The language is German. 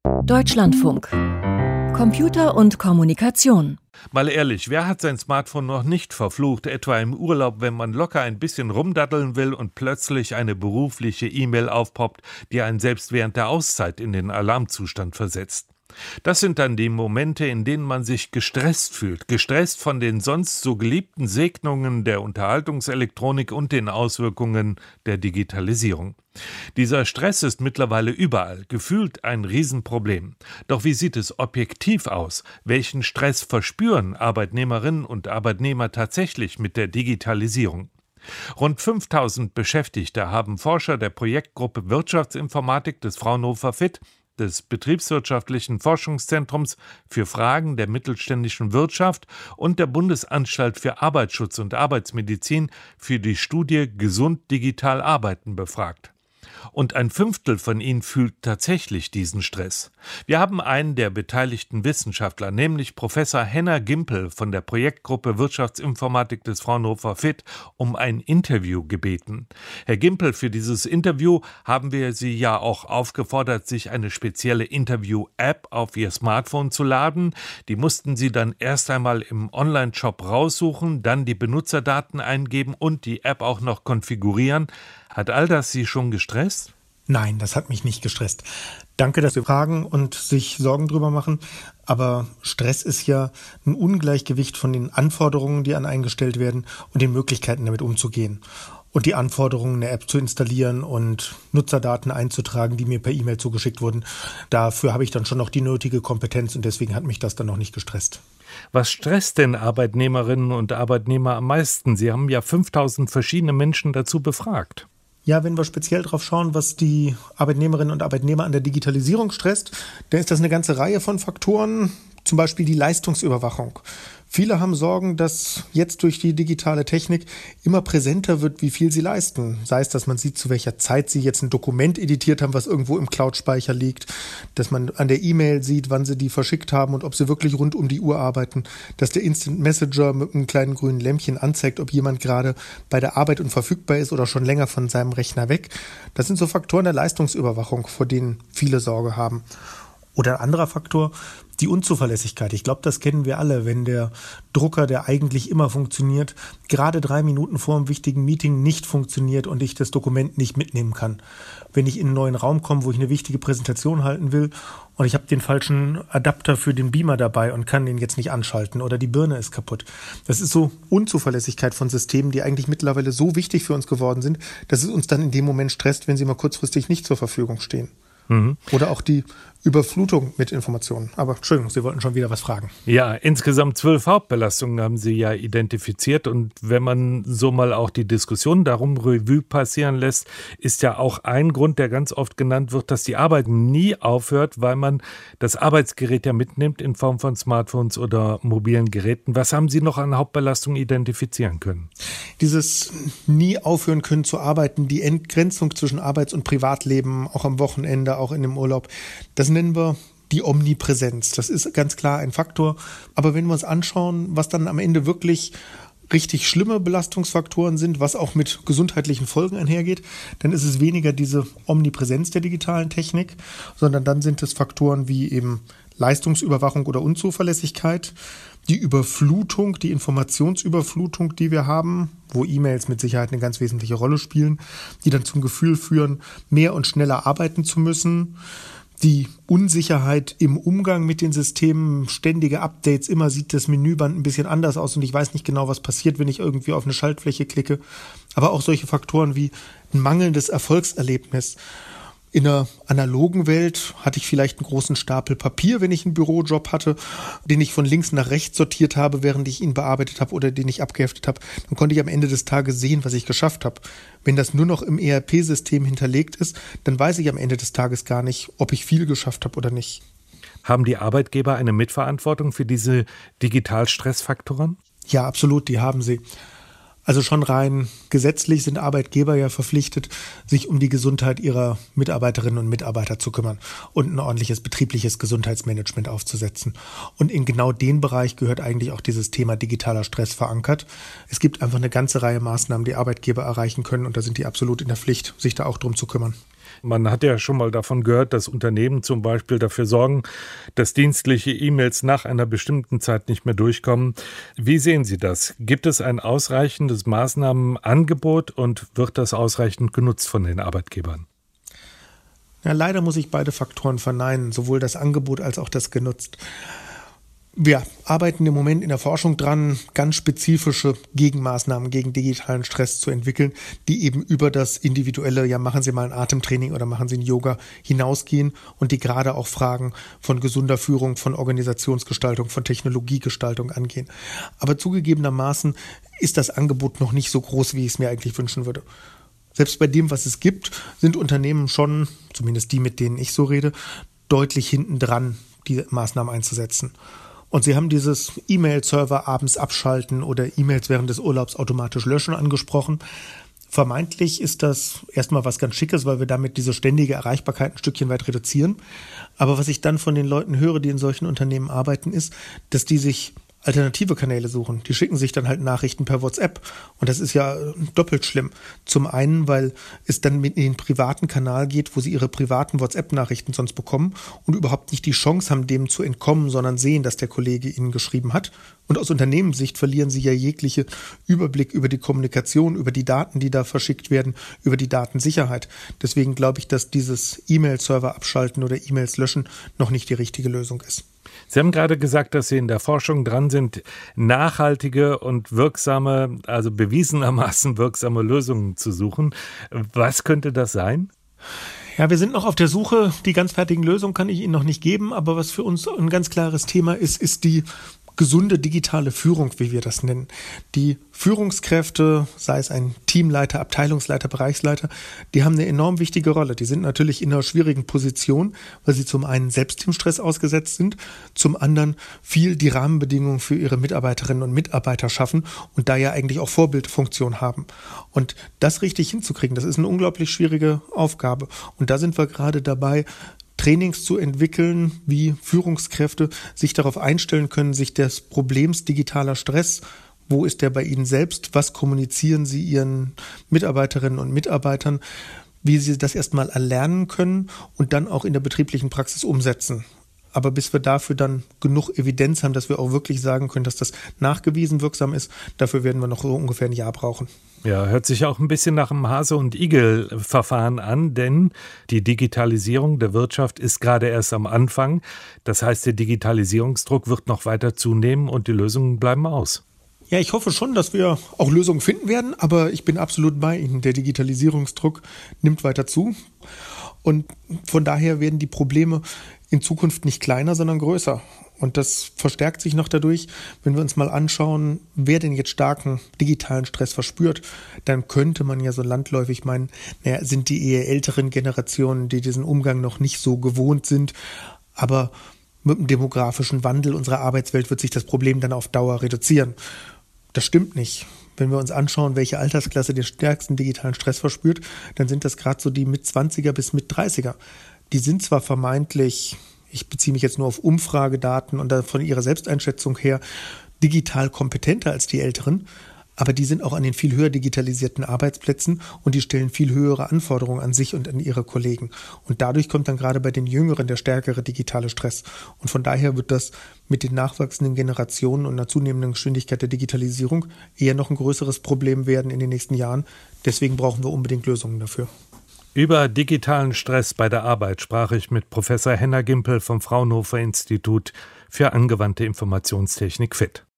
Deutschlandfunk. Computer und Kommunikation. Mal ehrlich, wer hat sein Smartphone noch nicht verflucht, etwa im Urlaub, wenn man locker ein bisschen rumdaddeln will und plötzlich eine berufliche E-Mail aufpoppt, die einen selbst während der Auszeit in den Alarmzustand versetzt? Das sind dann die Momente, in denen man sich gestresst fühlt, gestresst von den sonst so geliebten Segnungen der Unterhaltungselektronik und den Auswirkungen der Digitalisierung. Dieser Stress ist mittlerweile überall, gefühlt ein Riesenproblem. Doch wie sieht es objektiv aus? Welchen Stress verspüren Arbeitnehmerinnen und Arbeitnehmer tatsächlich mit der Digitalisierung? Rund 5000 Beschäftigte haben Forscher der Projektgruppe Wirtschaftsinformatik des Fraunhofer FIT, des Betriebswirtschaftlichen Forschungszentrums für Fragen der mittelständischen Wirtschaft und der Bundesanstalt für Arbeitsschutz und Arbeitsmedizin für die Studie Gesund digital arbeiten befragt. Und ein Fünftel von ihnen fühlt tatsächlich diesen Stress. Wir haben einen der beteiligten Wissenschaftler, nämlich Professor Henna Gimpel von der Projektgruppe Wirtschaftsinformatik des Fraunhofer FIT, um ein Interview gebeten. Herr Gimpel, für dieses Interview haben wir Sie ja auch aufgefordert, sich eine spezielle Interview-App auf Ihr Smartphone zu laden. Die mussten Sie dann erst einmal im Online-Shop raussuchen, dann die Benutzerdaten eingeben und die App auch noch konfigurieren. Hat all das Sie schon gestresst? Nein, das hat mich nicht gestresst. Danke, dass Sie fragen und sich Sorgen drüber machen. Aber Stress ist ja ein Ungleichgewicht von den Anforderungen, die an einen gestellt werden und den Möglichkeiten, damit umzugehen. Und die Anforderungen, eine App zu installieren und Nutzerdaten einzutragen, die mir per E-Mail zugeschickt wurden, dafür habe ich dann schon noch die nötige Kompetenz und deswegen hat mich das dann noch nicht gestresst. Was stresst denn Arbeitnehmerinnen und Arbeitnehmer am meisten? Sie haben ja 5000 verschiedene Menschen dazu befragt. Ja, wenn wir speziell drauf schauen, was die Arbeitnehmerinnen und Arbeitnehmer an der Digitalisierung stresst, dann ist das eine ganze Reihe von Faktoren, zum Beispiel die Leistungsüberwachung. Viele haben Sorgen, dass jetzt durch die digitale Technik immer präsenter wird, wie viel sie leisten. Sei es, dass man sieht, zu welcher Zeit sie jetzt ein Dokument editiert haben, was irgendwo im Cloud-Speicher liegt, dass man an der E-Mail sieht, wann sie die verschickt haben und ob sie wirklich rund um die Uhr arbeiten, dass der Instant Messenger mit einem kleinen grünen Lämpchen anzeigt, ob jemand gerade bei der Arbeit und verfügbar ist oder schon länger von seinem Rechner weg. Das sind so Faktoren der Leistungsüberwachung, vor denen viele Sorge haben. Oder ein anderer Faktor, die Unzuverlässigkeit. Ich glaube, das kennen wir alle, wenn der Drucker, der eigentlich immer funktioniert, gerade 3 Minuten vor einem wichtigen Meeting nicht funktioniert und ich das Dokument nicht mitnehmen kann. Wenn ich in einen neuen Raum komme, wo ich eine wichtige Präsentation halten will und ich habe den falschen Adapter für den Beamer dabei und kann den jetzt nicht anschalten oder die Birne ist kaputt. Das ist so Unzuverlässigkeit von Systemen, die eigentlich mittlerweile so wichtig für uns geworden sind, dass es uns dann in dem Moment stresst, wenn sie mal kurzfristig nicht zur Verfügung stehen. Oder auch die Überflutung mit Informationen. Aber Entschuldigung, Sie wollten schon wieder was fragen. Ja, insgesamt 12 Hauptbelastungen haben Sie ja identifiziert. Und wenn man so mal auch die Diskussion darum Revue passieren lässt, ist ja auch ein Grund, der ganz oft genannt wird, dass die Arbeit nie aufhört, weil man das Arbeitsgerät ja mitnimmt in Form von Smartphones oder mobilen Geräten. Was haben Sie noch an Hauptbelastungen identifizieren können? Dieses nie aufhören können zu arbeiten, die Entgrenzung zwischen Arbeits- und Privatleben, auch am Wochenende, auch in dem Urlaub, das nennen wir die Omnipräsenz. Das ist ganz klar ein Faktor. Aber wenn wir uns anschauen, was dann am Ende wirklich richtig schlimme Belastungsfaktoren sind, was auch mit gesundheitlichen Folgen einhergeht, dann ist es weniger diese Omnipräsenz der digitalen Technik, sondern dann sind es Faktoren wie eben Leistungsüberwachung oder Unzuverlässigkeit, die Überflutung, die Informationsüberflutung, die wir haben, wo E-Mails mit Sicherheit eine ganz wesentliche Rolle spielen, die dann zum Gefühl führen, mehr und schneller arbeiten zu müssen, die Unsicherheit im Umgang mit den Systemen, ständige Updates, immer sieht das Menüband ein bisschen anders aus und ich weiß nicht genau, was passiert, wenn ich irgendwie auf eine Schaltfläche klicke. Aber auch solche Faktoren wie ein mangelndes Erfolgserlebnis. In einer analogen Welt hatte ich vielleicht einen großen Stapel Papier, wenn ich einen Bürojob hatte, den ich von links nach rechts sortiert habe, während ich ihn bearbeitet habe oder den ich abgeheftet habe. Dann konnte ich am Ende des Tages sehen, was ich geschafft habe. Wenn das nur noch im ERP-System hinterlegt ist, dann weiß ich am Ende des Tages gar nicht, ob ich viel geschafft habe oder nicht. Haben die Arbeitgeber eine Mitverantwortung für diese Digitalstressfaktoren? Ja, absolut, die haben sie. Also schon rein gesetzlich sind Arbeitgeber ja verpflichtet, sich um die Gesundheit ihrer Mitarbeiterinnen und Mitarbeiter zu kümmern und ein ordentliches betriebliches Gesundheitsmanagement aufzusetzen. Und in genau den Bereich gehört eigentlich auch dieses Thema digitaler Stress verankert. Es gibt einfach eine ganze Reihe Maßnahmen, die Arbeitgeber erreichen können und da sind die absolut in der Pflicht, sich da auch drum zu kümmern. Man hat ja schon mal davon gehört, dass Unternehmen zum Beispiel dafür sorgen, dass dienstliche E-Mails nach einer bestimmten Zeit nicht mehr durchkommen. Wie sehen Sie das? Gibt es ein ausreichendes Maßnahmenangebot und wird das ausreichend genutzt von den Arbeitgebern? Ja, leider muss ich beide Faktoren verneinen, sowohl das Angebot als auch das genutzt. Wir arbeiten im Moment in der Forschung dran, ganz spezifische Gegenmaßnahmen gegen digitalen Stress zu entwickeln, die eben über das individuelle, ja, machen Sie mal ein Atemtraining oder machen Sie ein Yoga hinausgehen und die gerade auch Fragen von gesunder Führung, von Organisationsgestaltung, von Technologiegestaltung angehen. Aber zugegebenermaßen ist das Angebot noch nicht so groß, wie ich es mir eigentlich wünschen würde. Selbst bei dem, was es gibt, sind Unternehmen schon, zumindest die, mit denen ich so rede, deutlich hinten dran, die Maßnahmen einzusetzen. Und Sie haben dieses E-Mail-Server abends abschalten oder E-Mails während des Urlaubs automatisch löschen angesprochen. Vermeintlich ist das erstmal was ganz Schickes, weil wir damit diese ständige Erreichbarkeit ein Stückchen weit reduzieren. Aber was ich dann von den Leuten höre, die in solchen Unternehmen arbeiten, ist, dass die sich alternative Kanäle suchen. Die schicken sich dann halt Nachrichten per WhatsApp. Und das ist ja doppelt schlimm. Zum einen, weil es dann mit in den privaten Kanal geht, wo sie ihre privaten WhatsApp-Nachrichten sonst bekommen und überhaupt nicht die Chance haben, dem zu entkommen, sondern sehen, dass der Kollege ihnen geschrieben hat. Und aus Unternehmenssicht verlieren sie ja jegliche Überblick über die Kommunikation, über die Daten, die da verschickt werden, über die Datensicherheit. Deswegen glaube ich, dass dieses E-Mail-Server abschalten oder E-Mails löschen noch nicht die richtige Lösung ist. Sie haben gerade gesagt, dass Sie in der Forschung dran sind, nachhaltige und wirksame, also bewiesenermaßen wirksame Lösungen zu suchen. Was könnte das sein? Ja, wir sind noch auf der Suche. Die ganz fertigen Lösungen kann ich Ihnen noch nicht geben. Aber was für uns ein ganz klares Thema ist, ist die gesunde digitale Führung, wie wir das nennen. Die Führungskräfte, sei es ein Teamleiter, Abteilungsleiter, Bereichsleiter, die haben eine enorm wichtige Rolle. Die sind natürlich in einer schwierigen Position, weil sie zum einen selbst dem Stress ausgesetzt sind, zum anderen viel die Rahmenbedingungen für ihre Mitarbeiterinnen und Mitarbeiter schaffen und da ja eigentlich auch Vorbildfunktion haben. Und das richtig hinzukriegen, das ist eine unglaublich schwierige Aufgabe. Und da sind wir gerade dabei, Trainings zu entwickeln, wie Führungskräfte sich darauf einstellen können, sich des Problems digitaler Stress, wo ist der bei Ihnen selbst, was kommunizieren Sie Ihren Mitarbeiterinnen und Mitarbeitern, wie Sie das erstmal erlernen können und dann auch in der betrieblichen Praxis umsetzen. Aber bis wir dafür dann genug Evidenz haben, dass wir auch wirklich sagen können, dass das nachgewiesen wirksam ist, dafür werden wir noch so ungefähr ein Jahr brauchen. Ja, hört sich auch ein bisschen nach dem Hase- und Igel-Verfahren an, denn die Digitalisierung der Wirtschaft ist gerade erst am Anfang. Das heißt, der Digitalisierungsdruck wird noch weiter zunehmen und die Lösungen bleiben aus. Ja, ich hoffe schon, dass wir auch Lösungen finden werden, aber ich bin absolut bei Ihnen. Der Digitalisierungsdruck nimmt weiter zu und von daher werden die Probleme in Zukunft nicht kleiner, sondern größer. Und das verstärkt sich noch dadurch, wenn wir uns mal anschauen, wer denn jetzt starken digitalen Stress verspürt, dann könnte man ja so landläufig meinen, sind die eher älteren Generationen, die diesen Umgang noch nicht so gewohnt sind. Aber mit dem demografischen Wandel unserer Arbeitswelt wird sich das Problem dann auf Dauer reduzieren. Das stimmt nicht. Wenn wir uns anschauen, welche Altersklasse den stärksten digitalen Stress verspürt, dann sind das gerade so die Mit-20er bis Mit-30er. Die sind zwar vermeintlich, ich beziehe mich jetzt nur auf Umfragedaten und von ihrer Selbsteinschätzung her, digital kompetenter als die Älteren, aber die sind auch an den viel höher digitalisierten Arbeitsplätzen und die stellen viel höhere Anforderungen an sich und an ihre Kollegen. Und dadurch kommt dann gerade bei den Jüngeren der stärkere digitale Stress. Und von daher wird das mit den nachwachsenden Generationen und einer zunehmenden Geschwindigkeit der Digitalisierung eher noch ein größeres Problem werden in den nächsten Jahren. Deswegen brauchen wir unbedingt Lösungen dafür. Über digitalen Stress bei der Arbeit sprach ich mit Professor Henna Gimpel vom Fraunhofer Institut für angewandte Informationstechnik FIT.